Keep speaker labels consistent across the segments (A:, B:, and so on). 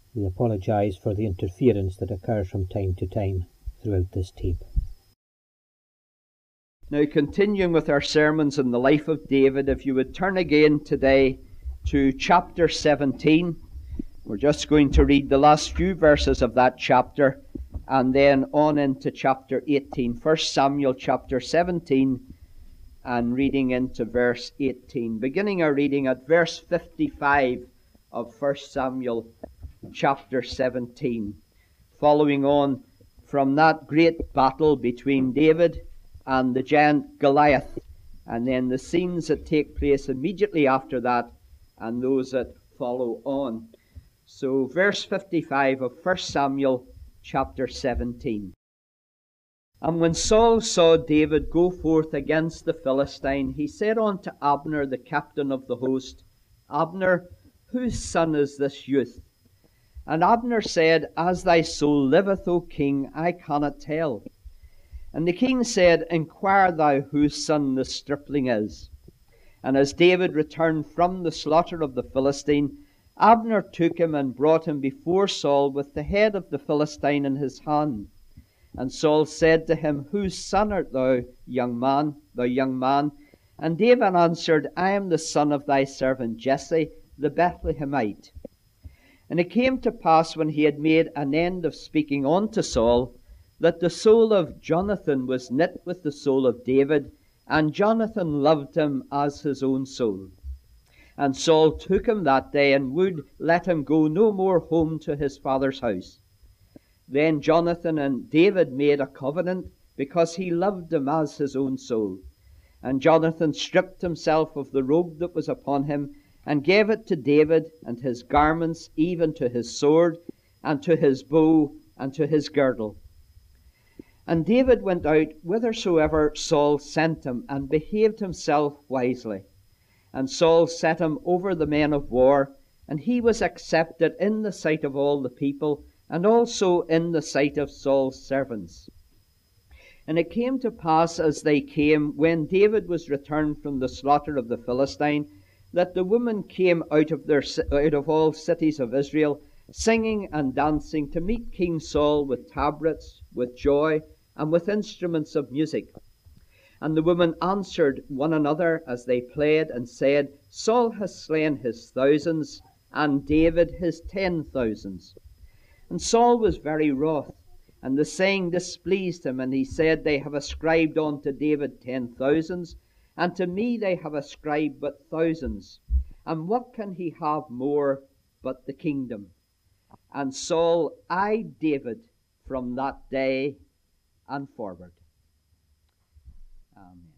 A: We apologise for the interference that occurs from time to time throughout this tape.
B: Now, continuing with our sermons on the life of David, if you would turn again today to chapter 17. We're just going to read the last few verses of that chapter and then on into chapter 18. 1 Samuel chapter 17 and reading into verse 18. Beginning our reading at verse 55 of 1 Samuel chapter 17. Following on from that great battle between David and the giant Goliath, and then the scenes that take place immediately after that and those that follow on. So verse 55 of 1 Samuel chapter 17. And when Saul saw David go forth against the Philistine, he said unto Abner the captain of the host, Abner, whose son is this youth? And Abner said, As thy soul liveth, O king, I cannot tell. And the king said, Inquire thou whose son the stripling is. And as David returned from the slaughter of the Philistine, Abner took him and brought him before Saul with the head of the Philistine in his hand. And Saul said to him, Whose son art thou, young man? And David answered, I am the son of thy servant Jesse, the Bethlehemite. And it came to pass, when he had made an end of speaking unto Saul, that the soul of Jonathan was knit with the soul of David, and Jonathan loved him as his own soul. And Saul took him that day, and would let him go no more home to his father's house. Then Jonathan and David made a covenant, because he loved him as his own soul. And Jonathan stripped himself of the robe that was upon him, and gave it to David, and his garments, even to his sword, and to his bow, and to his girdle. And David went out whithersoever Saul sent him, and behaved himself wisely. And Saul set him over the men of war, and he was accepted in the sight of all the people, and also in the sight of Saul's servants. And it came to pass, as they came, when David was returned from the slaughter of the Philistine, that the women came out of all cities of Israel, singing and dancing, to meet King Saul with tabrets, with joy, and with instruments of music. And the women answered one another as they played, and said, Saul has slain his thousands, and David his 10,000s. And Saul was very wroth, and the saying displeased him, and he said, They have ascribed unto David 10,000s, and to me they have ascribed but thousands. And what can he have more but the kingdom? And Saul eyed David from that day and forward. Amen.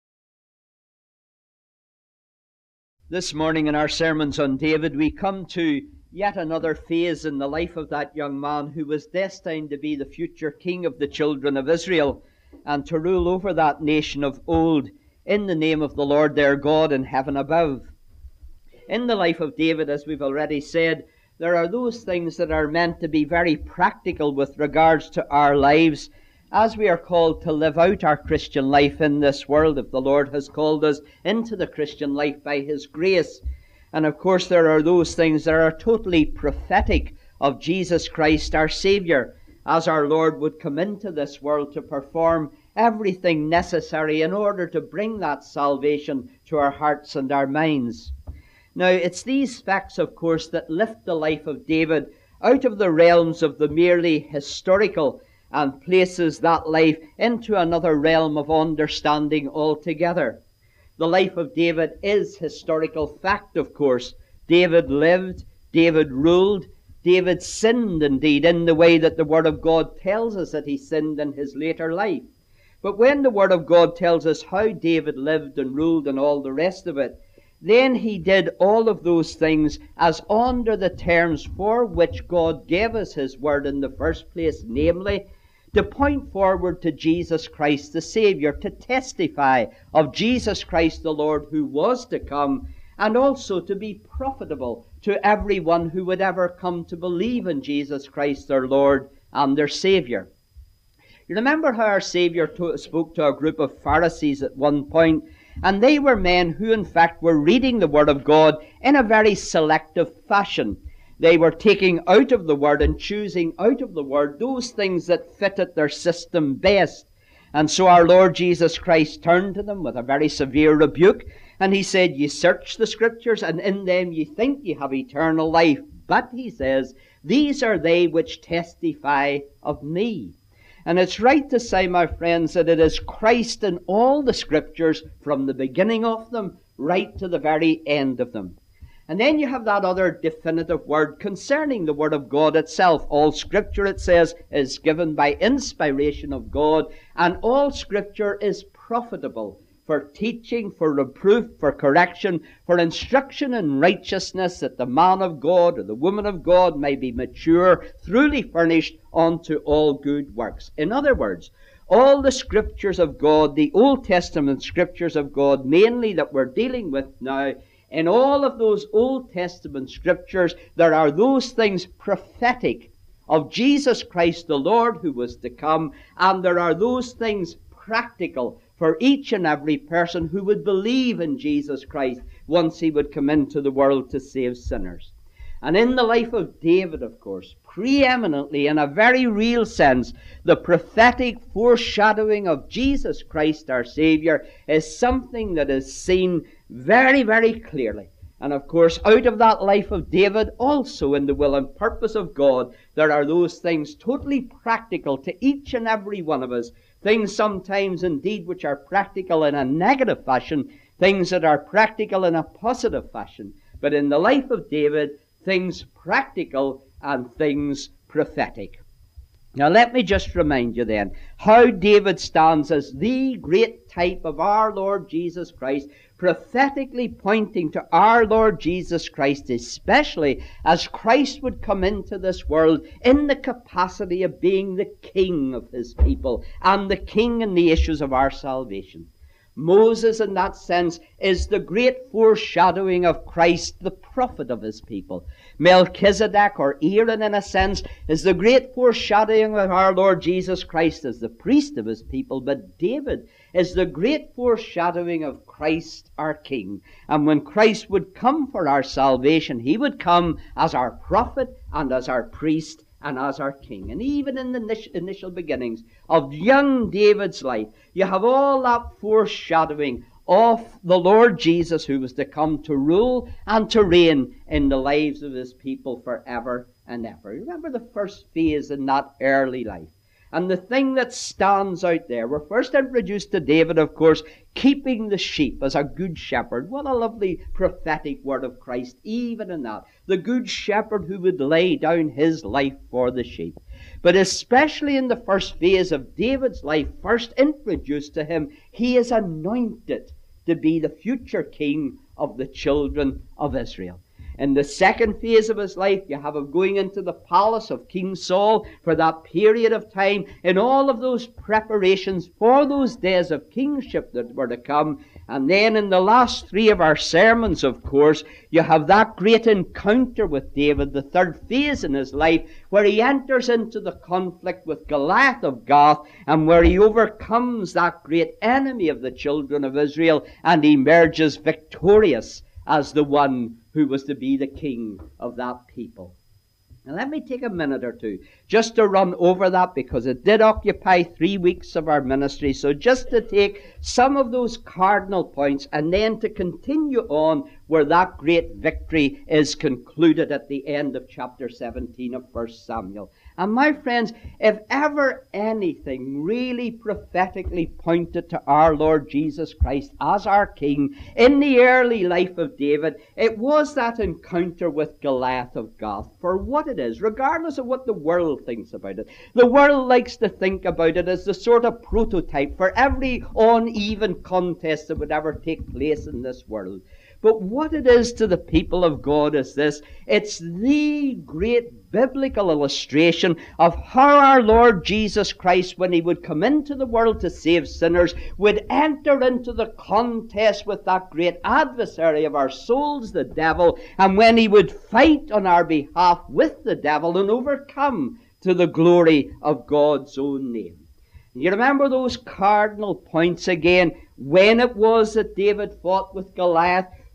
B: This morning in our sermons on David, we come to yet another phase in the life of that young man who was destined to be the future king of the children of Israel and to rule over that nation of old in the name of the Lord their God in heaven above. In the life of David, as we've already said, there are those things that are meant to be very practical with regards to our lives, as we are called to live out our Christian life in this world, if the Lord has called us into the Christian life by His grace. And of course there are those things that are totally prophetic of Jesus Christ our Saviour, as our Lord would come into this world to perform everything necessary in order to bring that salvation to our hearts and our minds. Now, it's these facts, of course, that lift the life of David out of the realms of the merely historical and places that life into another realm of understanding altogether. The life of David is historical fact, of course. David lived, David ruled, David sinned indeed in the way that the Word of God tells us that he sinned in his later life. But when the Word of God tells us how David lived and ruled and all the rest of it, then he did all of those things as under the terms for which God gave us His Word in the first place, namely, to point forward to Jesus Christ the Saviour, to testify of Jesus Christ the Lord who was to come, and also to be profitable to everyone who would ever come to believe in Jesus Christ their Lord and their Saviour. You remember how our Saviour spoke to a group of Pharisees at one point, and they were men who in fact were reading the Word of God in a very selective fashion. They were taking out of the Word and choosing out of the Word those things that fitted their system best. And so our Lord Jesus Christ turned to them with a very severe rebuke, and he said, "Ye search the Scriptures, and in them ye think ye have eternal life. But," he says, "these are they which testify of me." And it's right to say, my friends, that it is Christ in all the Scriptures, from the beginning of them right to the very end of them. And then you have that other definitive word concerning the Word of God itself. All Scripture, it says, is given by inspiration of God, and all Scripture is profitable for teaching, for reproof, for correction, for instruction in righteousness, that the man of God or the woman of God may be mature, truly furnished unto all good works. In other words, all the Scriptures of God, the Old Testament Scriptures of God mainly that we're dealing with now, in all of those Old Testament Scriptures, there are those things prophetic of Jesus Christ the Lord who was to come, and there are those things practical for each and every person who would believe in Jesus Christ once he would come into the world to save sinners. And in the life of David, of course, preeminently, in a very real sense, the prophetic foreshadowing of Jesus Christ our Savior is something that is seen very, very clearly. And of course, out of that life of David, also in the will and purpose of God, there are those things totally practical to each and every one of us. Things sometimes indeed which are practical in a negative fashion, things that are practical in a positive fashion. But in the life of David, things practical and things prophetic. Now let me just remind you then how David stands as the great type of our Lord Jesus Christ, prophetically pointing to our Lord Jesus Christ, especially as Christ would come into this world in the capacity of being the King of his people and the King in the issues of our salvation. Moses, in that sense, is the great foreshadowing of Christ, the prophet of his people. Melchizedek, or Aaron, in a sense, is the great foreshadowing of our Lord Jesus Christ as the priest of his people. But David is the great foreshadowing of Christ, our King. And when Christ would come for our salvation, he would come as our prophet and as our priest and as our King. And even in the initial beginnings of young David's life, you have all that foreshadowing of the Lord Jesus, who was to come to rule and to reign in the lives of his people forever and ever. Remember the first phase in that early life. And the thing that stands out there, we're first introduced to David, of course, keeping the sheep as a good shepherd. What a lovely prophetic word of Christ, even in that. The good shepherd who would lay down his life for the sheep. But especially in the first phase of David's life, first introduced to him, he is anointed to be the future king of the children of Israel. In the second phase of his life, you have him going into the palace of King Saul for that period of time, in all of those preparations for those days of kingship that were to come. And then in the last three of our sermons, of course, you have that great encounter with David, the third phase in his life, where he enters into the conflict with Goliath of Gath, and where he overcomes that great enemy of the children of Israel and emerges victorious as the one who was to be the king of that people. Now let me take a minute or two just to run over that, because it did occupy 3 weeks of our ministry. So just to take some of those cardinal points and then to continue on where that great victory is concluded at the end of chapter 17 of 1 Samuel. And my friends, if ever anything really prophetically pointed to our Lord Jesus Christ as our King in the early life of David, it was that encounter with Goliath of Gath. For what it is, regardless of what the world thinks about it, the world likes to think about it as the sort of prototype for every uneven contest that would ever take place in this world. But what it is to the people of God is this: it's the great biblical illustration of how our Lord Jesus Christ, when he would come into the world to save sinners, would enter into the contest with that great adversary of our souls, the devil, and when he would fight on our behalf with the devil and overcome to the glory of God's own name. You remember those cardinal points again, when it was that David fought with Goliath.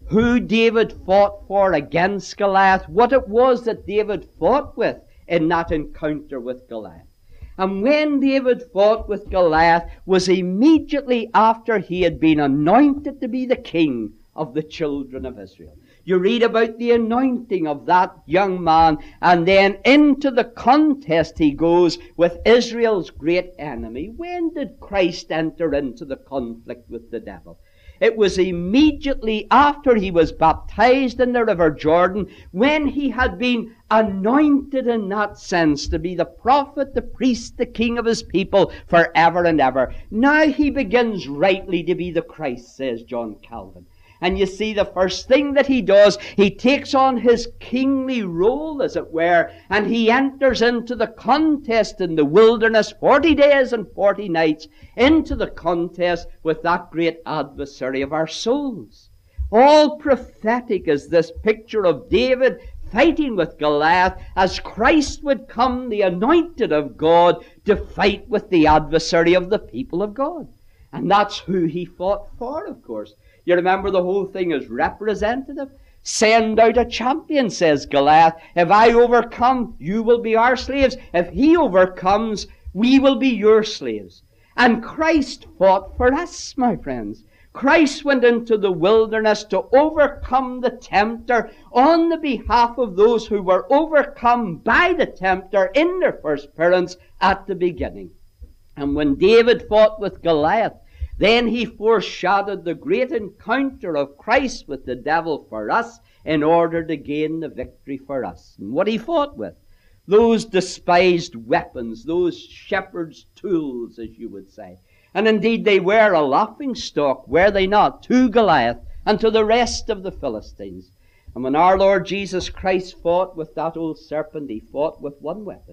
B: who David fought for against Goliath, what it was that David fought with in that encounter with Goliath. And when David fought with Goliath was immediately after he had been anointed to be the king of the children of Israel. You read about the anointing of that young man, and then into the contest he goes with Israel's great enemy. When did Christ enter into the conflict with the devil? It was immediately after he was baptized in the River Jordan, when he had been anointed in that sense to be the prophet, the priest, the king of his people forever and ever. Now he begins rightly to be the Christ, says John Calvin. And you see, the first thing that he does, he takes on his kingly role, as it were, and he enters into the contest in the wilderness, 40 days and 40 nights, into the contest with that great adversary of our souls. All prophetic is this picture of David fighting with Goliath, as Christ would come, the anointed of God, to fight with the adversary of the people of God. And that's who he fought for, of course. You remember the whole thing is representative. Send out a champion, says Goliath. If I overcome, you will be our slaves. If he overcomes, we will be your slaves. And Christ fought for us, my friends. Christ went into the wilderness to overcome the tempter on the behalf of those who were overcome by the tempter in their first appearance at the beginning. And when David fought with Goliath, then he foreshadowed the great encounter of Christ with the devil for us in order to gain the victory for us. And what he fought with, those despised weapons, those shepherd's tools, as you would say. And indeed they were a laughingstock, were they not, to Goliath and to the rest of the Philistines. And when our Lord Jesus Christ fought with that old serpent, he fought with one weapon.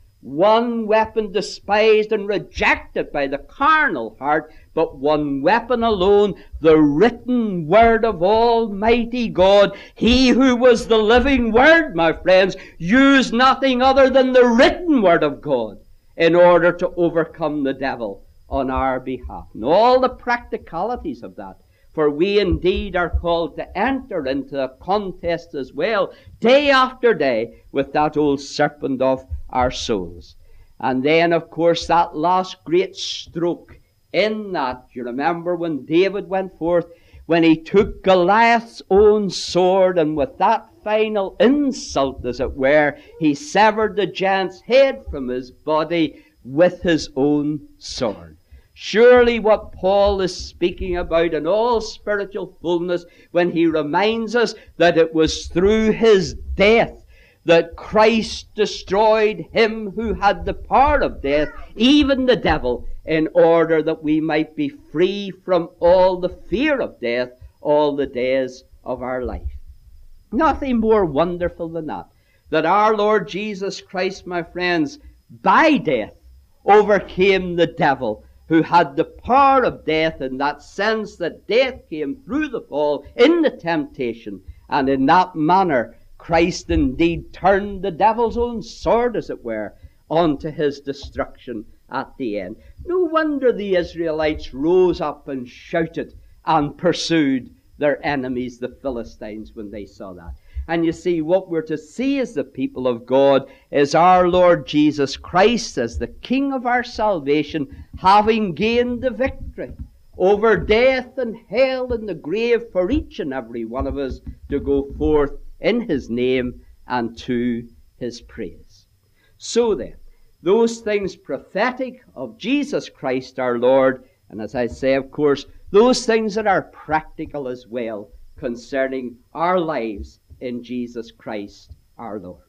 B: One weapon despised and rejected by the carnal heart, but one weapon alone, the written word of Almighty God. He who was the living word, my friends, used nothing other than the written word of God in order to overcome the devil on our behalf. And all the practicalities of that. For we indeed are called to enter into a contest as well, day after day, with that old serpent of our souls. And then, of course, that last great stroke in that, you remember when David went forth, when he took Goliath's own sword, and with that final insult, as it were, he severed the giant's head from his body with his own sword. Surely what Paul is speaking about in all spiritual fullness when he reminds us that it was through his death that Christ destroyed him who had the power of death, even the devil, in order that we might be free from all the fear of death all the days of our life. Nothing more wonderful than that our Lord Jesus Christ, my friends, by death overcame the devil, who had the power of death, in that sense that death came through the fall in the temptation. And in that manner, Christ indeed turned the devil's own sword, as it were, onto his destruction at the end. No wonder the Israelites rose up and shouted and pursued their enemies, the Philistines, when they saw that. And you see, what we're to see as the people of God is our Lord Jesus Christ as the King of our salvation, having gained the victory over death and hell and the grave for each and every one of us to go forth in his name and to his praise. So then, those things prophetic of Jesus Christ our Lord, and as I say, of course, those things that are practical as well concerning our lives in Jesus Christ our Lord.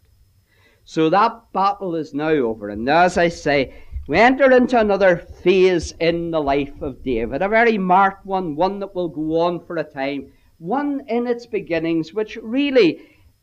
B: So that battle is now over. And now, as I say, we enter into another phase in the life of David, a very marked one that will go on for a time, one in its beginnings which really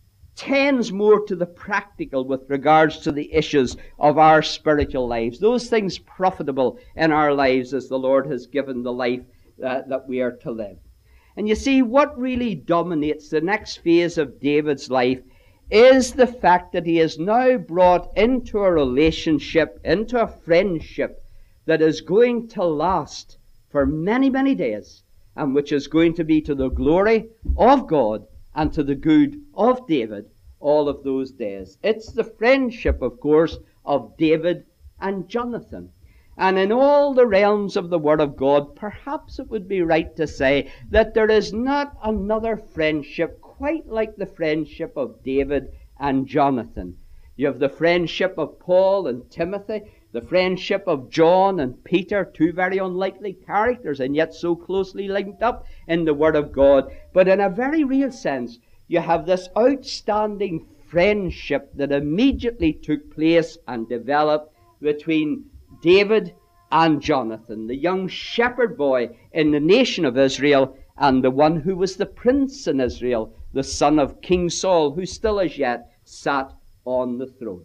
B: tends more to the practical with regards to the issues of our spiritual lives, those things profitable in our lives as the Lord has given the life that we are to live. And you see, what really dominates the next phase of David's life is the fact that he is now brought into a relationship, into a friendship that is going to last for many, many days and which is going to be to the glory of God and to the good of David all of those days. It's the friendship, of course, of David and Jonathan. And in all the realms of the Word of God, perhaps it would be right to say that there is not another friendship quite like the friendship of David and Jonathan. You have the friendship of Paul and Timothy, the friendship of John and Peter, two very unlikely characters and yet so closely linked up in the Word of God. But in a very real sense, you have this outstanding friendship that immediately took place and developed between David and Jonathan, the young shepherd boy in the nation of Israel, and the one who was the prince in Israel, the son of King Saul, who still as yet sat on the throne.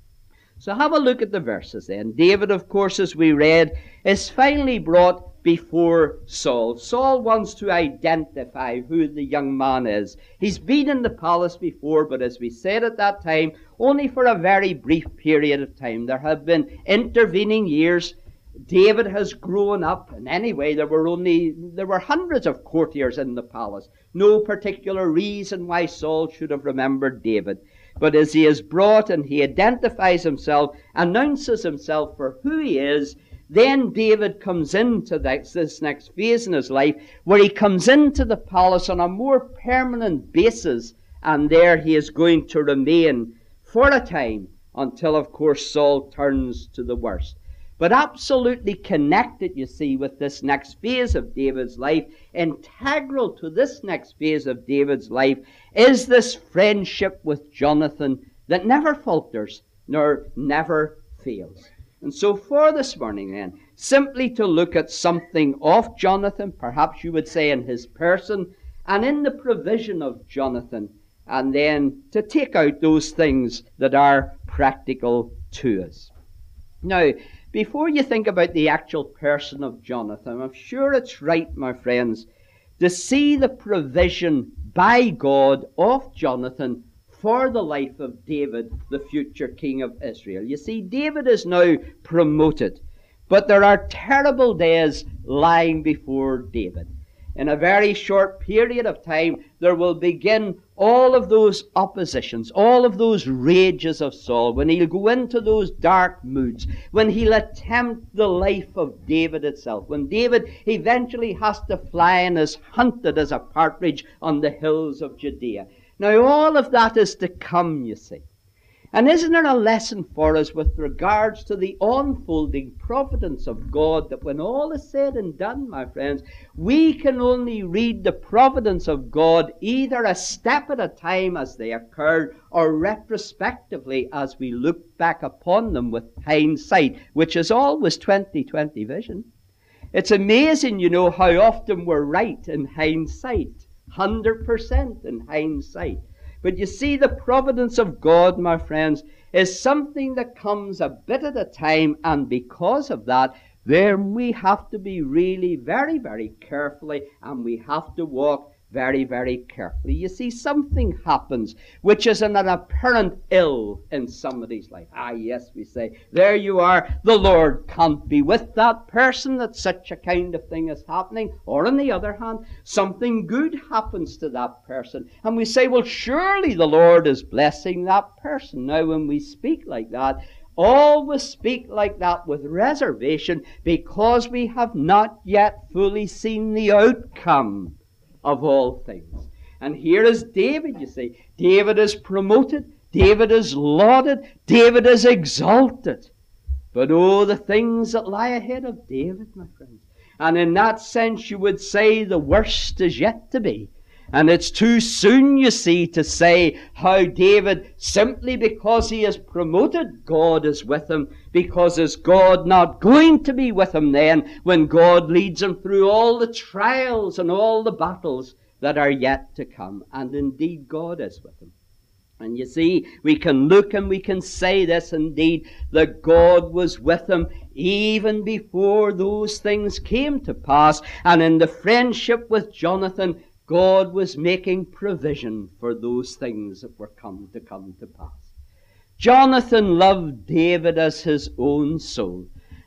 B: So have a look at the verses then. David, of course, as we read, is finally brought before Saul. Saul wants to identify who the young man is. He's been in the palace before, but as we said at that time, only for a very brief period of time. There have been intervening years. David has grown up, and anyway, there were hundreds of courtiers in the palace. No particular reason why Saul should have remembered David. But as he is brought and he identifies himself, announces himself for who he is, then David comes into this next phase in his life, where he comes into the palace on a more permanent basis, and there he is going to remain for a time until, of course, Saul turns to the worst. But absolutely connected, you see, with this next phase of David's life, integral to this next phase of David's life, is this friendship with Jonathan that never falters nor never fails. And so for this morning then, simply to look at something of Jonathan, perhaps you would say in his person, and in the provision of Jonathan, and then to take out those things that are practical to us. Now, before you think about the actual person of Jonathan, I'm sure it's right, my friends, to see the provision by God of Jonathan for the life of David, the future king of Israel. You see, David is now promoted, but there are terrible days lying before David. In a very short period of time, there will begin all of those oppositions, all of those rages of Saul, when he'll go into those dark moods, when he'll attempt the life of David itself, when David eventually has to fly and is hunted as a partridge on the hills of Judea. Now, all of that is to come, you see. And isn't there a lesson for us with regards to the unfolding providence of God, that when all is said and done, my friends, we can only read the providence of God either a step at a time as they occurred, or retrospectively as we look back upon them with hindsight, which is always 20/20 vision. It's amazing, you know, how often we're right in hindsight, 100% in hindsight. But you see, the providence of God, my friends, is something that comes a bit at a time, and because of that, then we have to be really very, very carefully, and we have to walk very, very carefully. You see, something happens which is an apparent ill in somebody's life. Ah, yes, we say, there you are, the Lord can't be with that person that such a kind of thing is happening. Or on the other hand, something good happens to that person, and we say, well, surely the Lord is blessing that person. Now, when we speak like that, always speak like that with reservation, because we have not yet fully seen the outcome of all things. And here is David, you see. David is promoted, David is lauded, David is exalted. But oh, the things that lie ahead of David, my friends. And in that sense, you would say the worst is yet to be. And it's too soon, you see, to say how David, simply because he is promoted, God is with him. Because is God not going to be with him then, when God leads him through all the trials and all the battles that are yet to come? And indeed, God is with him. And you see, we can look and we can say this indeed, that God was with him even before those things came to pass. And in the friendship with Jonathan, God was making provision for those things that were come to pass. Jonathan loved David as his own soul.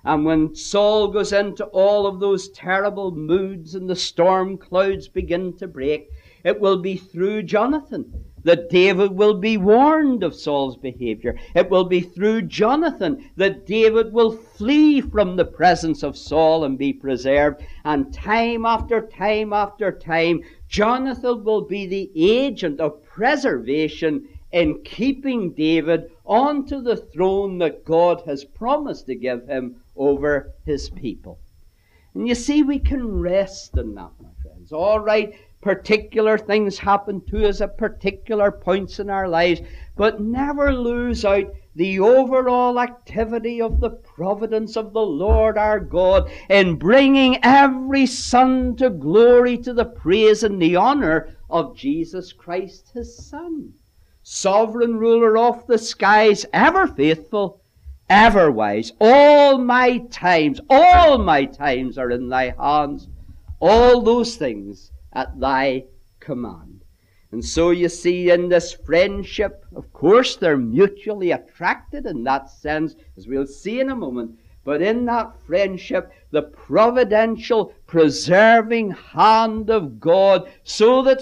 B: And when Saul goes into all of those terrible moods and the storm clouds begin to break, it will be through Jonathan that David will be warned of Saul's behavior. It will be through Jonathan that David will flee from the presence of Saul and be preserved. And time after time after time, Jonathan will be the agent of preservation in keeping David onto the throne that God has promised to give him over his people. And you see, we can rest in that, my friends. All right, particular things happen to us at particular points in our lives, but never lose out the overall activity of the providence of the Lord our God in bringing every son to glory, to the praise and the honor of Jesus Christ, his Son. Sovereign ruler of the skies, ever faithful, ever wise. All my times are in thy hands. All those things at thy command. And so you see, in this friendship, of course, they're mutually attracted in that sense, as we'll see in a moment. But in that friendship, the providential, preserving hand of God, so that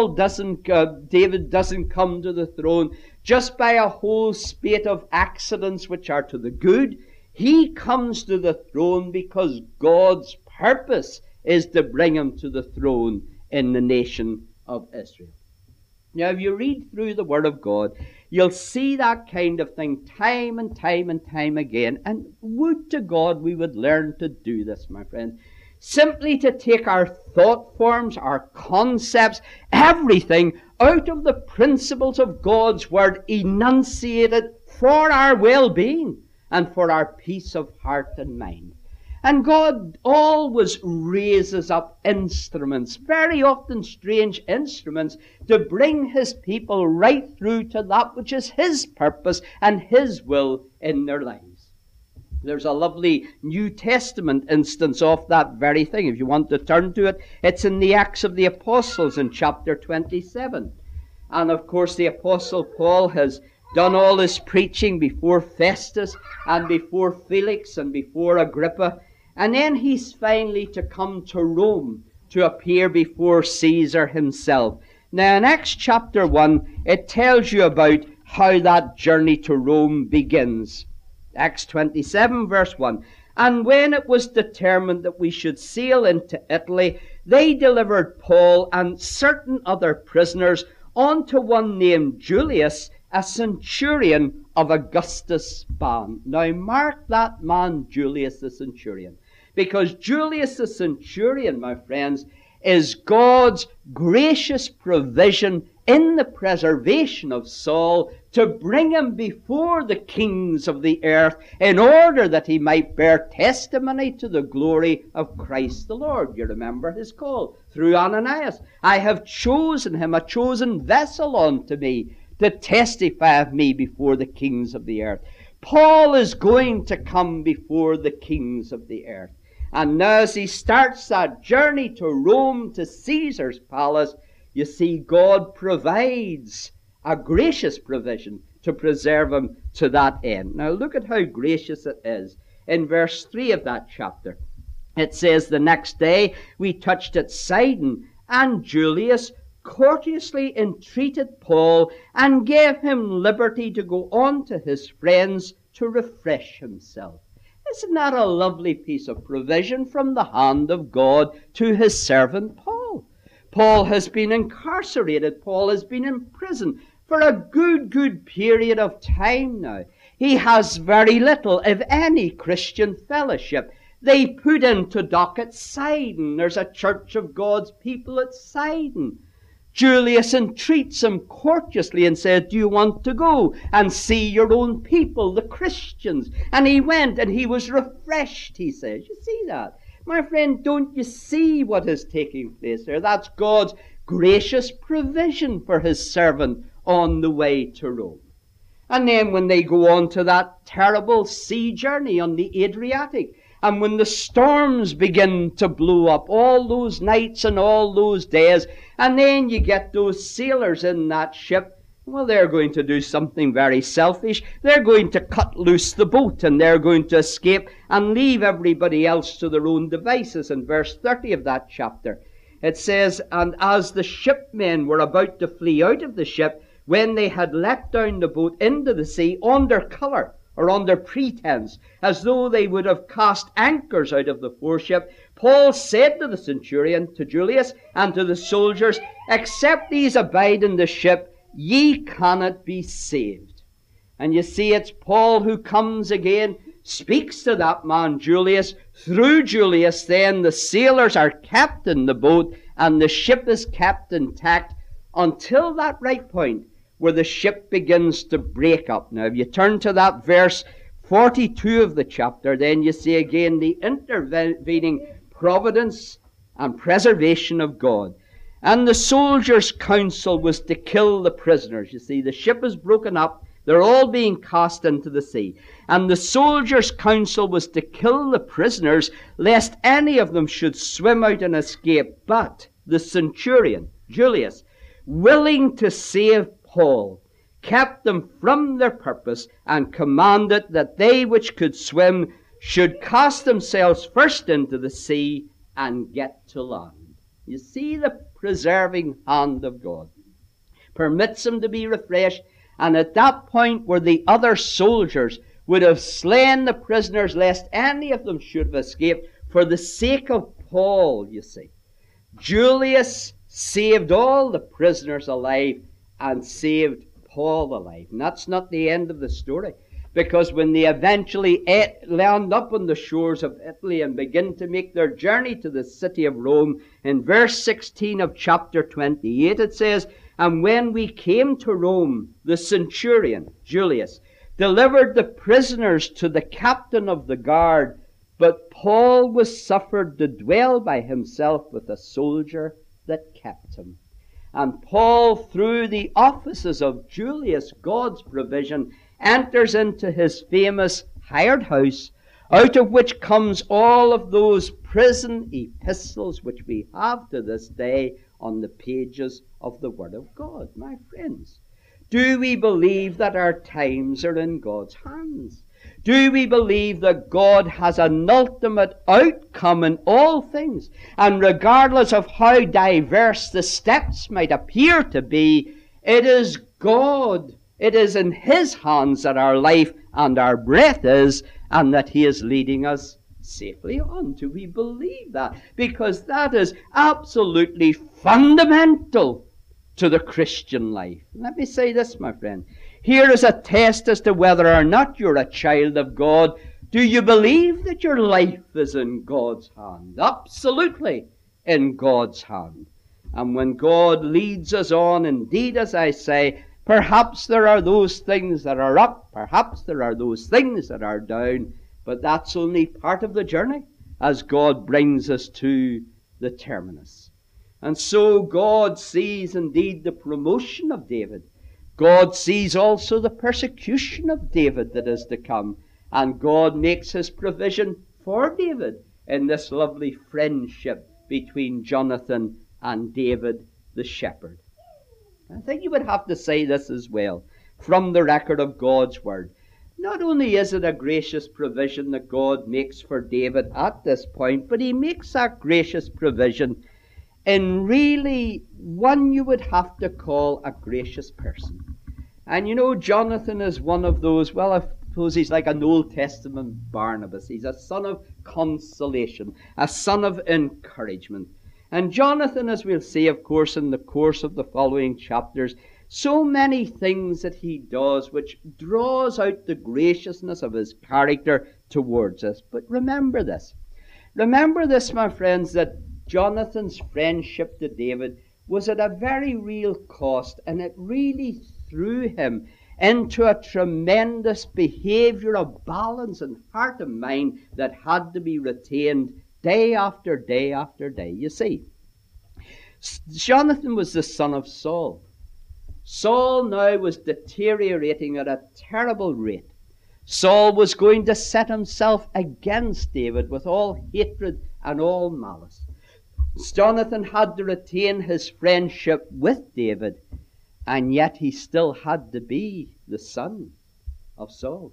B: David doesn't come to the throne just by a whole spate of accidents which are to the good. He comes to the throne because God's purpose is to bring him to the throne in the nation of Israel. Now, if you read through the Word of God, you'll see that kind of thing time and time and time again. And would to God we would learn to do this, my friend. Simply to take our thought forms, our concepts, everything out of the principles of God's Word, enunciated for our well-being and for our peace of heart and mind. And God always raises up instruments, very often strange instruments, to bring his people right through to that which is his purpose and his will in their lives. There's a lovely New Testament instance of that very thing. If you want to turn to it, it's in the Acts of the Apostles in chapter 27. And of course the Apostle Paul has done all his preaching before Festus and before Felix and before Agrippa. And then he's finally to come to Rome to appear before Caesar himself. Now in Acts chapter 1, it tells you about how that journey to Rome begins. Acts 27 verse 1. And when it was determined that we should sail into Italy, they delivered Paul and certain other prisoners unto one named Julius, a centurion of Augustus' band. Now mark that man, Julius the centurion. Because Julius the centurion, my friends, is God's gracious provision in the preservation of Saul to bring him before the kings of the earth in order that he might bear testimony to the glory of Christ the Lord. You remember his call through Ananias. I have chosen him, a chosen vessel unto me, to testify of me before the kings of the earth. Paul is going to come before the kings of the earth. And now as he starts that journey to Rome, to Caesar's palace, you see God provides a gracious provision to preserve him to that end. Now look at how gracious it is. In verse 3 of that chapter, it says, the next day we touched at Sidon, and Julius courteously entreated Paul and gave him liberty to go on to his friends to refresh himself. Isn't that a lovely piece of provision from the hand of God to his servant Paul? Paul has been incarcerated. Paul has been in prison for a good period of time now. He has very little, if any, Christian fellowship. They put into dock at Sidon. There's a church of God's people at Sidon. Julius entreats him courteously and said, do you want to go and see your own people, the Christians? And he went and he was refreshed, he says. You see that? My friend, don't you see what is taking place there? That's God's gracious provision for his servant on the way to Rome. And then when they go on to that terrible sea journey on the Adriatic, and when the storms begin to blow up, all those nights and all those days, and then you get those sailors in that ship, Well, they're going to do something very selfish. They're going to cut loose the boat, and they're going to escape and leave everybody else to their own devices. In verse 30 of that chapter, it says, "And as the shipmen were about to flee out of the ship, when they had let down the boat into the sea under colour," or under pretense, as though they would have cast anchors out of the foreship, Paul said to the centurion, to Julius, and to the soldiers, "Except these abide in the ship, ye cannot be saved." And you see, it's Paul who comes again, speaks to that man Julius. Through Julius, then, the sailors are kept in the boat, and the ship is kept intact until that right point where the ship begins to break up. Now, if you turn to that verse 42 of the chapter, then you see again the intervening providence and preservation of God. "And the soldiers' counsel was to kill the prisoners." You see, the ship is broken up. They're all being cast into the sea. "And the soldiers' counsel was to kill the prisoners, lest any of them should swim out and escape. But the centurion, Julius, willing to save Paul, kept them from their purpose, and commanded that they which could swim should cast themselves first into the sea and get to land." You see the preserving hand of God. Permits them to be refreshed, and at that point where the other soldiers would have slain the prisoners lest any of them should have escaped, for the sake of Paul, you see, Julius saved all the prisoners alive and saved Paul alive. And that's not the end of the story, because when they eventually land up on the shores of Italy and begin to make their journey to the city of Rome, in verse 16 of chapter 28 it says, "And when we came to Rome, the centurion, Julius, delivered the prisoners to the captain of the guard, but Paul was suffered to dwell by himself with a soldier that kept him." And Paul, through the offices of Julius, God's provision, enters into his famous hired house, out of which comes all of those prison epistles which we have to this day on the pages of the Word of God. My friends, do we believe that our times are in God's hands? Do we believe that God has an ultimate outcome in all things? And regardless of how diverse the steps might appear to be, it is God, it is in His hands that our life and our breath is, and that He is leading us safely on. Do we believe that? Because that is absolutely fundamental to the Christian life. Let me say this, my friend. Here is a test as to whether or not you're a child of God. Do you believe that your life is in God's hand? Absolutely in God's hand. And when God leads us on, indeed, as I say, perhaps there are those things that are up, perhaps there are those things that are down, but that's only part of the journey as God brings us to the terminus. And so God sees indeed the promotion of David. God sees also the persecution of David that is to come. And God makes His provision for David in this lovely friendship between Jonathan and David the shepherd. I think you would have to say this as well from the record of God's Word. Not only is it a gracious provision that God makes for David at this point, but He makes that gracious provision in really one you would have to call a gracious person. And you know, Jonathan is one of those, well, I suppose he's like an Old Testament Barnabas. He's a son of consolation, a son of encouragement. And Jonathan, as we'll see, of course, in the course of the following chapters, so many things that he does which draws out the graciousness of his character towards us. But remember this, my friends, that Jonathan's friendship to David was at a very real cost, and it really threw him into a tremendous behavioral balance and heart and mind that had to be retained day after day after day. You see, Jonathan was the son of Saul. Saul now was deteriorating at a terrible rate. Saul was going to set himself against David with all hatred and all malice. Jonathan had to retain his friendship with David. and yet he still had to be the son of Saul.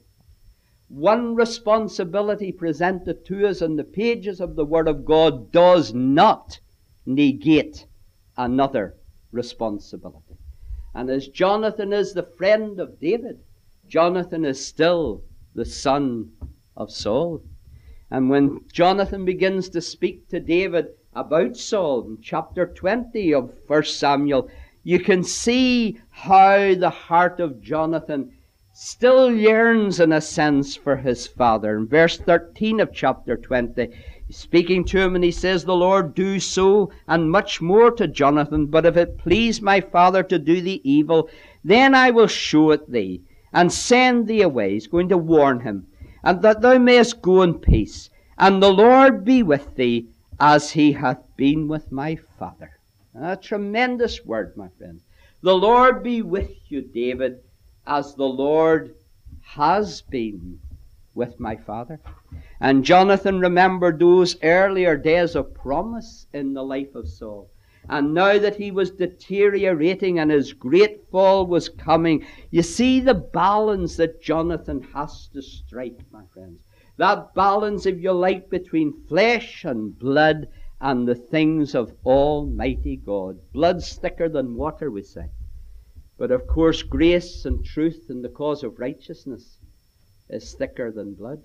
B: One responsibility presented to us in the pages of the Word of God does not negate another responsibility. And as Jonathan is the friend of David, Jonathan is still the son of Saul. And when Jonathan begins to speak to David about Saul in chapter 20 of 1 Samuel, you can see how the heart of Jonathan still yearns in a sense for his father. In verse 13 of chapter 20, he's speaking to him and he says, "The Lord do so and much more to Jonathan, but if it please my father to do thee evil, then I will show it thee and send thee away." He's going to warn him. "And that thou mayest go in peace, and the Lord be with thee as he hath been with my father." A tremendous word, my friends. The Lord be with you, David, as the Lord has been with my father. And Jonathan remembered those earlier days of promise in the life of Saul. And now that he was deteriorating and his great fall was coming, you see the balance that Jonathan has to strike, my friends. That balance, if you like, between flesh and blood and the things of Almighty God. Blood's thicker than water, we say. But of course, grace and truth and the cause of righteousness is thicker than blood.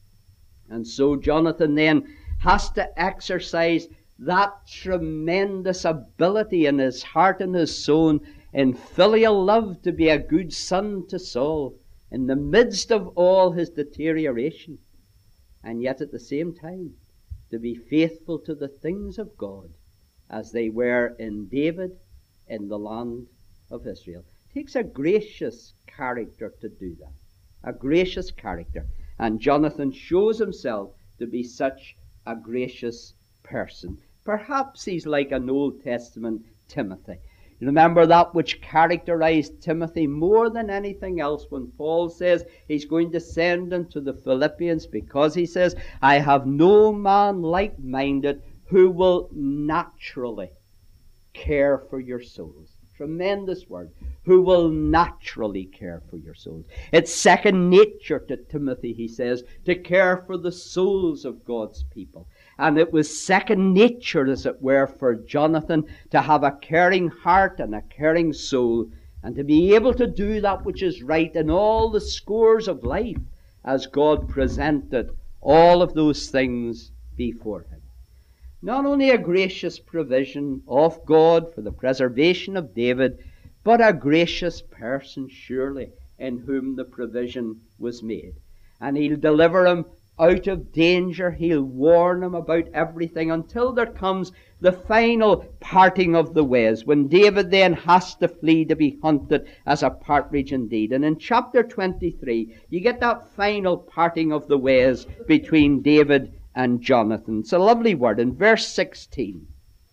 B: And so Jonathan then has to exercise that tremendous ability in his heart and his soul in filial love to be a good son to Saul in the midst of all his deterioration, and yet at the same time to be faithful to the things of God as they were in David in the land of Israel. It takes a gracious character to do that. A gracious character. And Jonathan shows himself to be such a gracious person. Perhaps he's like an Old Testament Timothy. You remember that which characterized Timothy more than anything else when Paul says he's going to send him to the Philippians because he says, "I have no man like-minded who will naturally care for your souls." Tremendous word. Who will naturally care for your souls. It's second nature to Timothy, he says, to care for the souls of God's people. And it was second nature, as it were, for Jonathan to have a caring heart and a caring soul, and to be able to do that which is right in all the scores of life as God presented all of those things before him. Not only a gracious provision of God for the preservation of David, but a gracious person, surely, in whom the provision was made. And he'll deliver him out of danger. He'll warn him about everything until there comes the final parting of the ways, when David then has to flee to be hunted as a partridge indeed. And in chapter 23, you get that final parting of the ways between David and Jonathan. It's a lovely word in verse 16.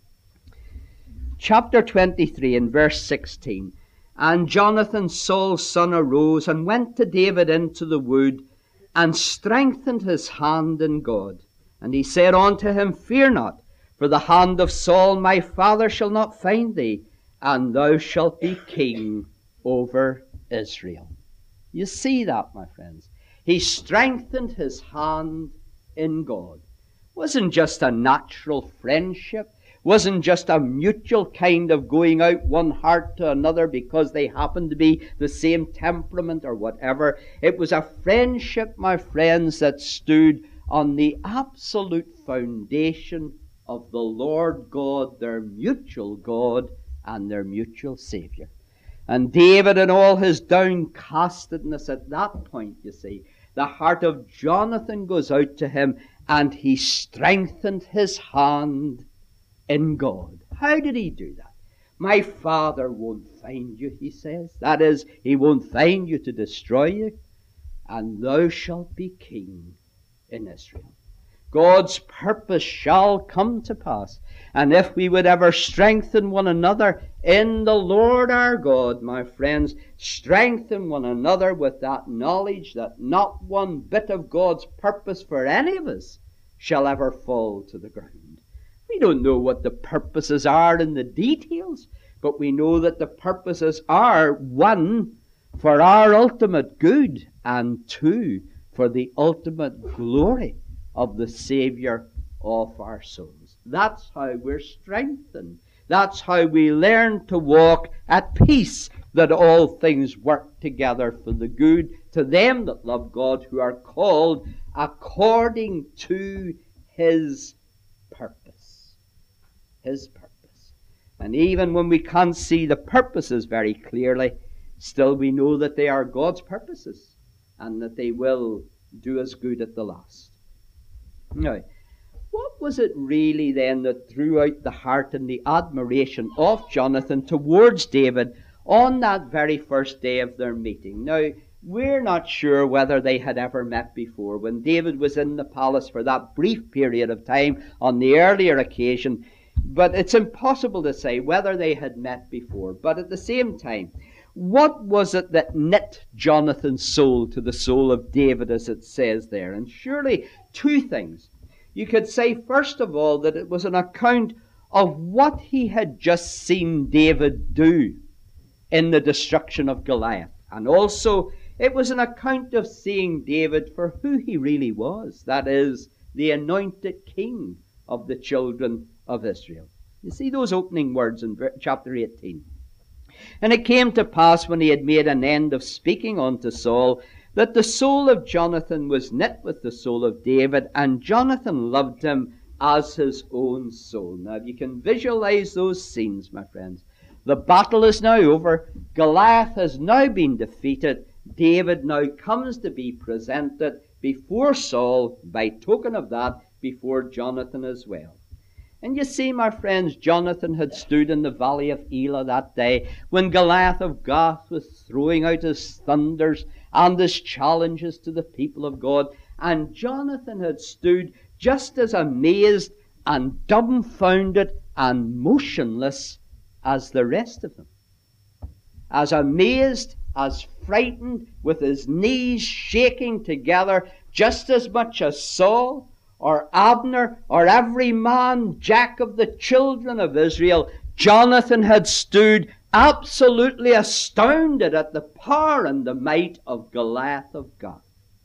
B: Chapter 23 in verse 16. "And Jonathan, Saul's son, arose and went to David into the wood and strengthened his hand in God. And he said unto him, Fear not, for the hand of Saul my father shall not find thee, and thou shalt be king over Israel." You see that, my friends. He strengthened his hand in God. Wasn't just a natural friendship, wasn't just a mutual kind of going out one heart to another because they happened to be the same temperament or whatever. It was a friendship, my friends, that stood on the absolute foundation of the Lord God, their mutual God and their mutual Savior. And David, in all his downcastedness at that point, you see, the heart of Jonathan goes out to him, and he strengthened his hand in God. How did he do that? My father won't find you, he says. That is, he won't find you to destroy you. And thou shalt be king in Israel. God's purpose shall come to pass. And if we would ever strengthen one another in the Lord our God, my friends, strengthen one another with that knowledge that not one bit of God's purpose for any of us shall ever fall to the ground. We don't know what the purposes are in the details, but we know that the purposes are, one, for our ultimate good, and two, for the ultimate glory of the Saviour of our souls. That's how we're strengthened. That's how we learn to walk at peace, that all things work together for the good to them that love God, who are called according to His purpose. His purpose. And even when we can't see the purposes very clearly, still we know that they are God's purposes, and that they will do us good at the last. Now, what was it really then that drew out the heart and the admiration of Jonathan towards David on that very first day of their meeting? Now, we're not sure whether they had ever met before. When David was in the palace for that brief period of time on the earlier occasion, but it's impossible to say whether they had met before. But at the same time, what was it that knit Jonathan's soul to the soul of David, as it says there? And surely two things. You could say, first of all, that it was an account of what he had just seen David do in the destruction of Goliath. And also, it was an account of seeing David for who he really was. That is, the anointed king of the children of Israel. You see those opening words in chapter 18. And it came to pass, when he had made an end of speaking unto Saul, that the soul of Jonathan was knit with the soul of David, and Jonathan loved him as his own soul. Now, if you can visualize those scenes, my friends, the battle is now over. Goliath has now been defeated. David now comes to be presented before Saul, by token of that, before Jonathan as well. And you see, my friends, Jonathan had stood in the valley of Elah that day when Goliath of Gath was throwing out his thunders and his challenges to the people of God. And Jonathan had stood just as amazed and dumbfounded and motionless as the rest of them. As amazed, as frightened, with his knees shaking together, just as much as Saul or Abner or every man jack of the children of Israel. Jonathan had stood absolutely astounded at the power and the might of Goliath of Gath.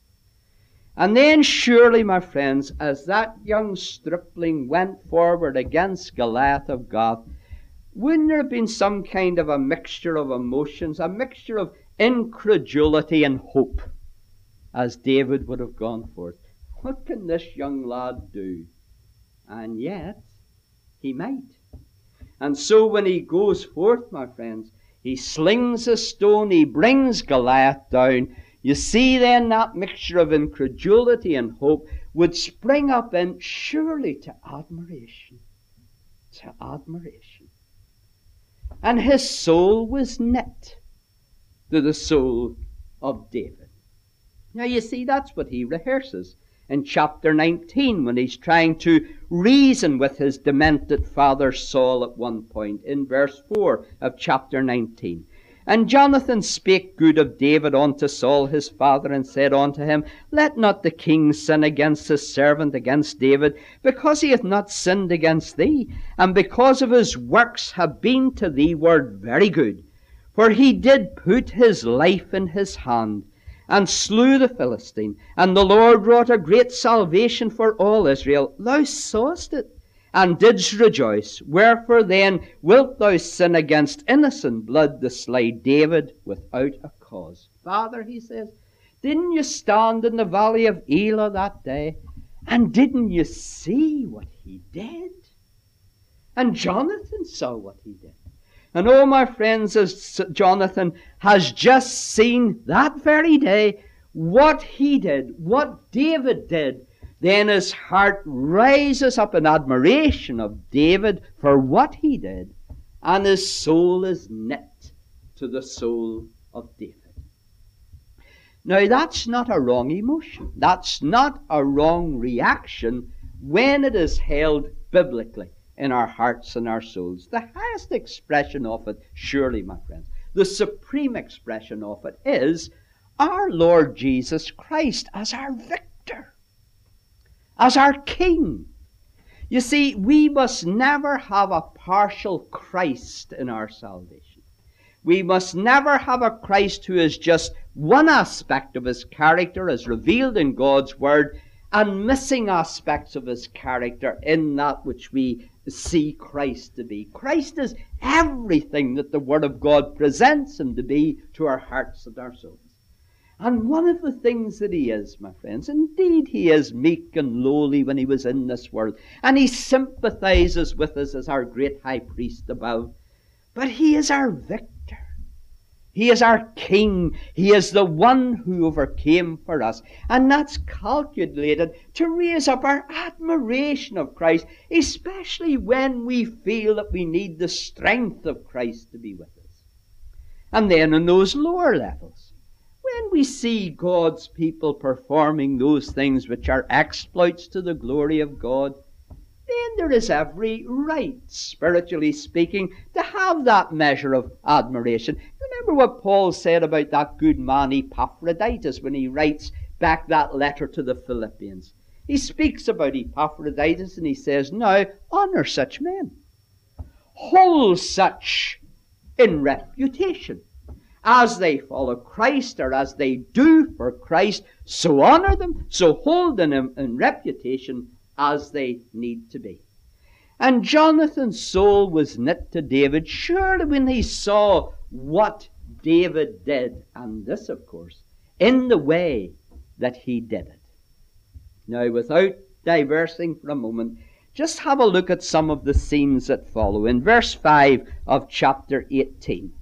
B: And then surely, my friends, as that young stripling went forward against Goliath of Gath, wouldn't there have been some kind of a mixture of emotions, a mixture of incredulity and hope, as David would have gone forth? What can this young lad do? And yet, he might. And so when he goes forth, my friends, he slings a stone, he brings Goliath down. You see then that mixture of incredulity and hope would spring up in surely to admiration. To admiration. And his soul was knit to the soul of David. Now you see, that's what he rehearses in chapter 19, when he's trying to reason with his demented father Saul at one point, in verse 4 of chapter 19. And Jonathan spake good of David unto Saul his father, and said unto him, Let not the king sin against his servant, against David, because he hath not sinned against thee, and because of his works have been to thee word very good. For he did put his life in his hand, and slew the Philistine, and the Lord wrought a great salvation for all Israel. Thou sawest it, and didst rejoice. Wherefore then wilt thou sin against innocent blood to slay David without a cause? Father, he says, didn't you stand in the valley of Elah that day, and didn't you see what he did? And Jonathan saw what he did. And oh, my friends, as Jonathan has just seen that very day what he did, what David did, then his heart rises up in admiration of David for what he did, and his soul is knit to the soul of David. Now, that's not a wrong emotion. That's not a wrong reaction when it is held biblically in our hearts and our souls. The highest expression of it, surely, my friends, the supreme expression of it is our Lord Jesus Christ as our victor, as our King. You see, we must never have a partial Christ in our salvation. We must never have a Christ who is just one aspect of his character as revealed in God's Word, and missing aspects of his character in that which we see Christ to be. Christ is everything that the Word of God presents him to be to our hearts and our souls. And one of the things that he is, my friends, indeed he is meek and lowly when he was in this world, and he sympathizes with us as our great high priest above, but he is our victor. He is our King. He is the one who overcame for us. And that's calculated to raise up our admiration of Christ, especially when we feel that we need the strength of Christ to be with us. And then in those lower levels, when we see God's people performing those things which are exploits to the glory of God, then there is every right, spiritually speaking, to have that measure of admiration. Remember what Paul said about that good man Epaphroditus when he writes back that letter to the Philippians. He speaks about Epaphroditus and he says, now honor such men. Hold such in reputation. As they follow Christ, or as they do for Christ, so honor them, so hold them in reputation as they need to be. And Jonathan's soul was knit to David, surely when he saw what David did, and this, of course, in the way that he did it. Now, without diversing for a moment, just have a look at some of the scenes that follow. In verse 5 of chapter 18,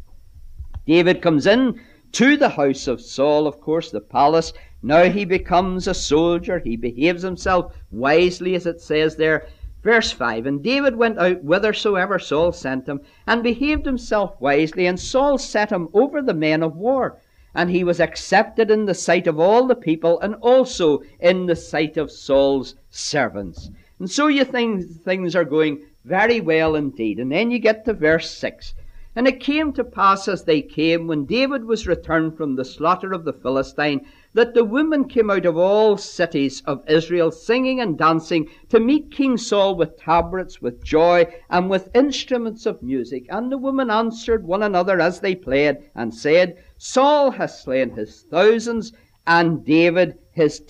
B: David comes in to the house of Saul, of course, the palace. Now he becomes a soldier. He behaves himself wisely, as it says there. Verse 5, and David went out whithersoever Saul sent him, and behaved himself wisely, and Saul set him over the men of war. And he was accepted in the sight of all the people, and also in the sight of Saul's servants. And so you think things are going very well indeed. And then you get to verse 6. And it came to pass as they came, when David was returned from the slaughter of the Philistine, that the women came out of all cities of Israel, singing and dancing, to meet King Saul with tabrets, with joy, and with instruments of music. And the women answered one another as they played, and said, Saul hath slain his thousands, and David his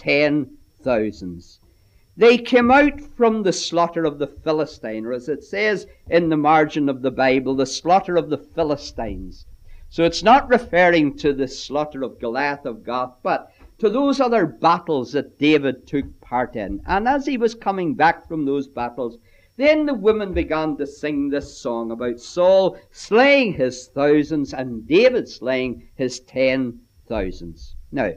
B: 10,000s. They came out from the slaughter of the Philistine, or as it says in the margin of the Bible, the slaughter of the Philistines. So it's not referring to the slaughter of Goliath of Gath, but to those other battles that David took part in. And as he was coming back from those battles, then the women began to sing this song about Saul slaying his thousands and David slaying his 10,000s. Now,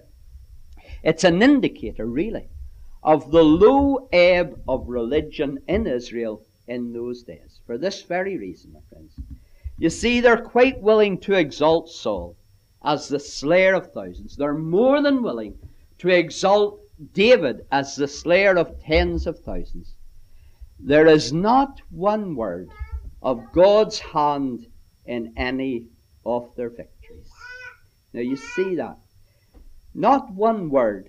B: it's an indicator, really, of the low ebb of religion in Israel in those days. For this very reason, my friends. You see, they're quite willing to exalt Saul as the slayer of thousands. They're more than willing to exalt David as the slayer of tens of thousands. There is not one word of God's hand in any of their victories. Now you see that. Not one word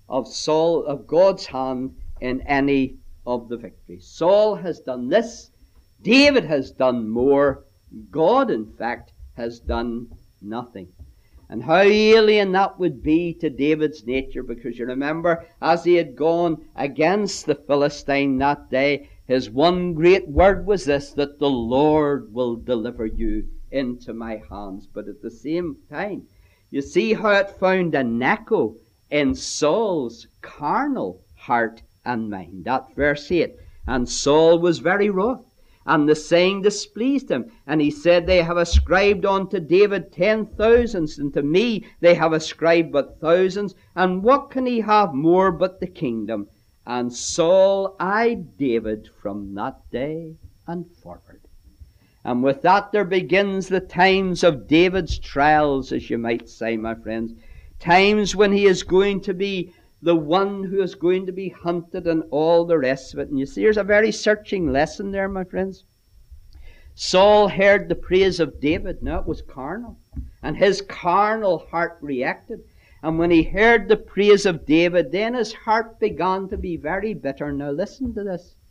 B: of God's hand in any of the victories. Saul has done this. David has done more. God, in fact, has done nothing. And how alien that would be to David's nature, because you remember, as he had gone against the Philistine that day, his one great word was this, that the Lord will deliver you into my hands. But at the same time, you see how it found an echo in Saul's carnal heart and mind. That verse 8. And Saul was very wroth, and the saying displeased him. And he said, they have ascribed unto David 10,000s, and to me they have ascribed but thousands. And what can he have more but the kingdom? And Saul eyed David from that day and forward. And with that there begins the times of David's trials, as you might say, my friends. Times when he is going to be the one who is going to be hunted and all the rest of it. And you see, there's a very searching lesson there, my friends. Saul heard the praise of David. Now, it was carnal. And his carnal heart reacted. And when he heard the praise of David, then his heart began to be very bitter. Now, listen to this.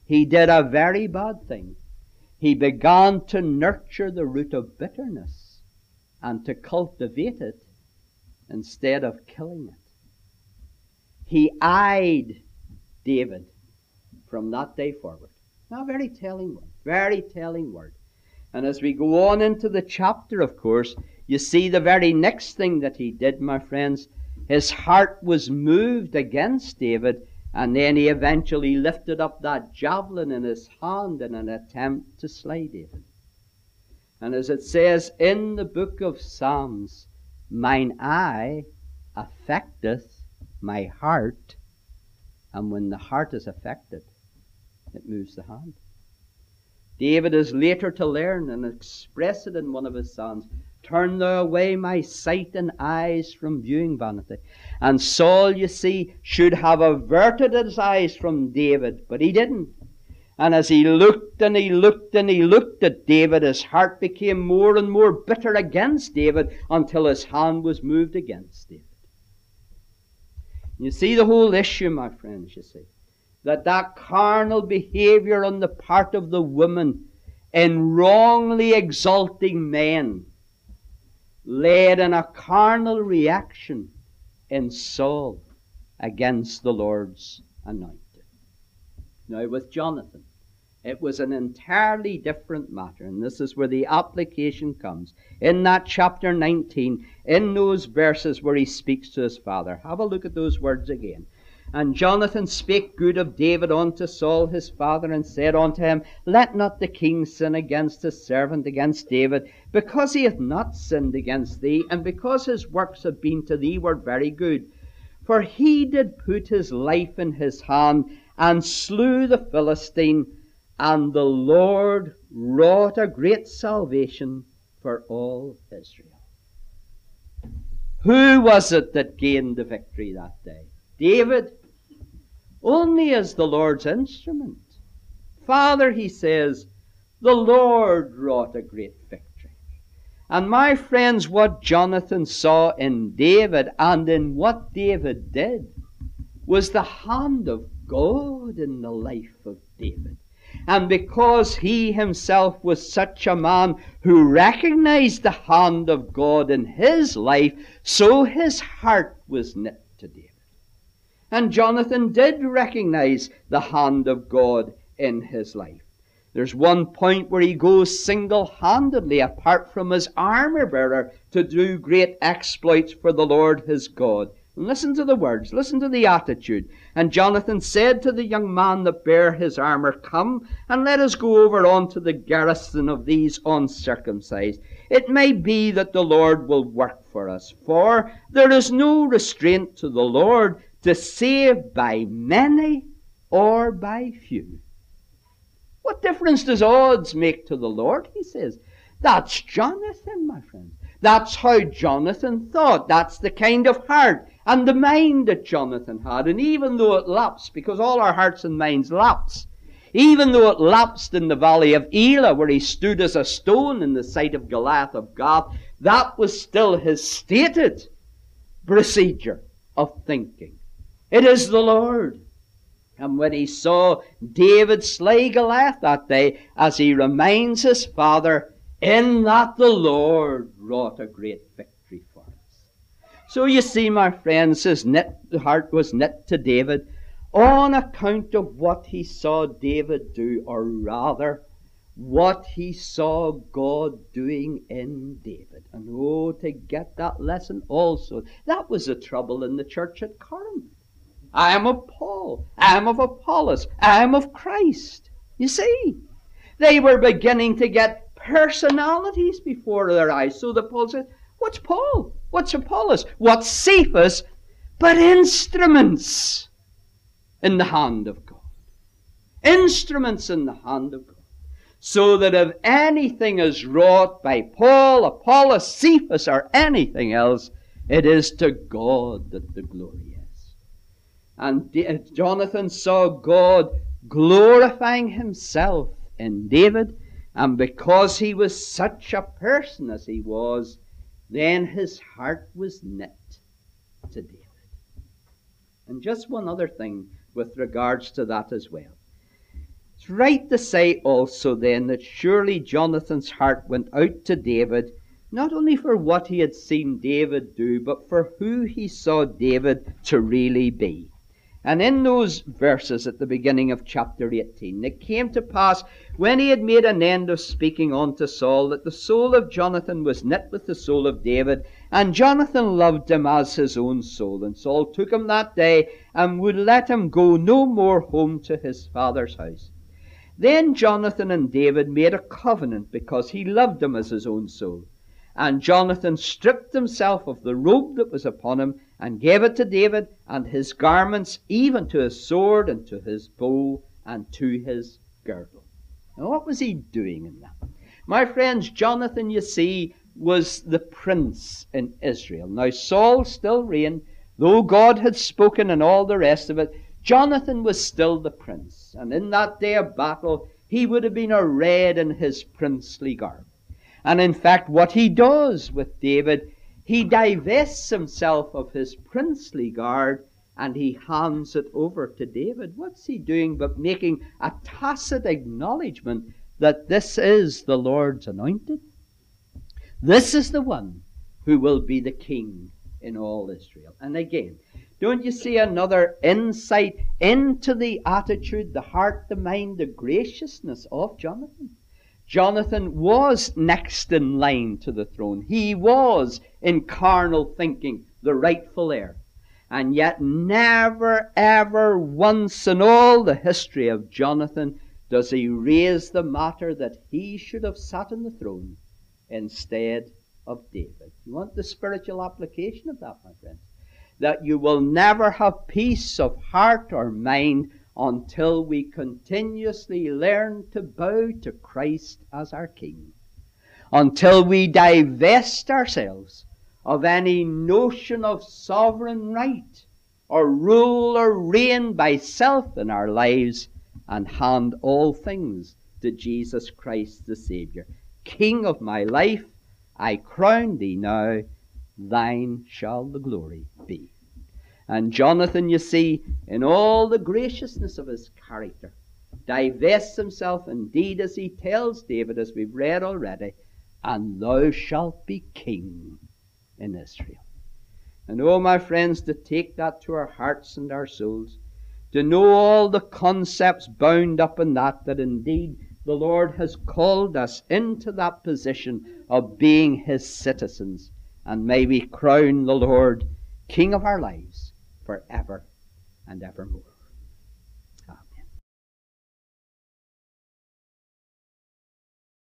B: he did a very bad thing. He began to nurture the root of bitterness and to cultivate it instead of killing it. He eyed David from that day forward. Now, very telling word, very telling word. And as we go on into the chapter, of course, you see the very next thing that he did, my friends. His heart was moved against David, and then he eventually lifted up that javelin in his hand in an attempt to slay David. And as it says in the book of Psalms, mine eye affecteth my heart, and when the heart is affected, it moves the hand. David is later to learn and express it in one of his psalms, turn thou away my sight and eyes from viewing vanity. And Saul, you see, should have averted his eyes from David, but he didn't. And as he looked and he looked and he looked at David, his heart became more and more bitter against David until his hand was moved against David. You see the whole issue, my friends, you see, that carnal behavior on the part of the woman in wrongly exalting men led in a carnal reaction in Saul against the Lord's anointed. Now with Jonathan, it was an entirely different matter, and this is where the application comes. In that chapter 19, in those verses where he speaks to his father, have a look at those words again. And Jonathan spake good of David unto Saul his father, and said unto him, let not the king sin against his servant, against David, because he hath not sinned against thee, and because his works have been to thee were very good. For he did put his life in his hand, and slew the Philistine, and the Lord wrought a great salvation for all Israel. Who was it that gained the victory that day? David, only as the Lord's instrument. Father, he says, the Lord wrought a great victory. And my friends, what Jonathan saw in David and in what David did was the hand of God in the life of David. And because he himself was such a man who recognized the hand of God in his life, so his heart was knit to David. And Jonathan did recognize the hand of God in his life. There's one point where he goes single-handedly, apart from his armor-bearer, to do great exploits for the Lord his God. And listen to the words, listen to the attitude. And Jonathan said to the young man that bare his armor, come, and let us go over unto the garrison of these uncircumcised. It may be that the Lord will work for us, for there is no restraint to the Lord to save by many or by few. What difference does odds make to the Lord? He says. That's Jonathan, my friend. That's how Jonathan thought. That's the kind of heart and the mind that Jonathan had. And even though it lapsed, because all our hearts and minds lapse, even though it lapsed in the valley of Elah, where he stood as a stone in the sight of Goliath of Gath, that was still his stated procedure of thinking. It is the Lord. And when he saw David slay Goliath that day, as he reminds his father, in that the Lord wrought a great victory for us. So you see, my friends, his heart was knit to David on account of what he saw David do, or rather, what he saw God doing in David. And oh, to get that lesson also, that was the trouble in the church at Corinth. I am of Paul, I am of Apollos, I am of Christ. You see, they were beginning to get personalities before their eyes. So that Paul said, what's Paul? What's Apollos? What's Cephas? But instruments in the hand of God. Instruments in the hand of God. So that if anything is wrought by Paul, Apollos, Cephas, or anything else, it is to God that the glory is. And Jonathan saw God glorifying himself in David, and because he was such a person as he was, then his heart was knit to David. And just one other thing with regards to that as well. It's right to say also then that surely Jonathan's heart went out to David, not only for what he had seen David do, but for who he saw David to really be. And in those verses at the beginning of chapter 18, it came to pass, when he had made an end of speaking unto Saul, that the soul of Jonathan was knit with the soul of David, and Jonathan loved him as his own soul. And Saul took him that day, and would let him go no more home to his father's house. Then Jonathan and David made a covenant, because he loved him as his own soul. And Jonathan stripped himself of the robe that was upon him, and gave it to David, and his garments, even to his sword, and to his bow, and to his girdle. Now what was he doing in that? My friends, Jonathan, you see, was the prince in Israel. Now Saul still reigned, though God had spoken and all the rest of it. Jonathan was still the prince, and in that day of battle he would have been arrayed in his princely garb. And in fact, what he does with David, he divests himself of his princely garb and he hands it over to David. What's he doing but making a tacit acknowledgement that this is the Lord's anointed? This is the one who will be the king in all Israel. And again, don't you see another insight into the attitude, the heart, the mind, the graciousness of Jonathan? Jonathan was next in line to the throne. He was, in carnal thinking, the rightful heir. And yet never, ever once in all the history of Jonathan does he raise the matter that he should have sat on the throne instead of David. You want the spiritual application of that, my friends? That you will never have peace of heart or mind until we continuously learn to bow to Christ as our King. Until we divest ourselves of any notion of sovereign right or rule or reign by self in our lives and hand all things to Jesus Christ the Saviour. King of my life, I crown thee now, thine shall the glory be. And Jonathan, you see, in all the graciousness of his character, divests himself, indeed, as he tells David, as we've read already, and thou shalt be king in Israel. And oh, my friends, to take that to our hearts and our souls, to know all the concepts bound up in that indeed the Lord has called us into that position of being his citizens. And may we crown the Lord King of our lives forever and evermore.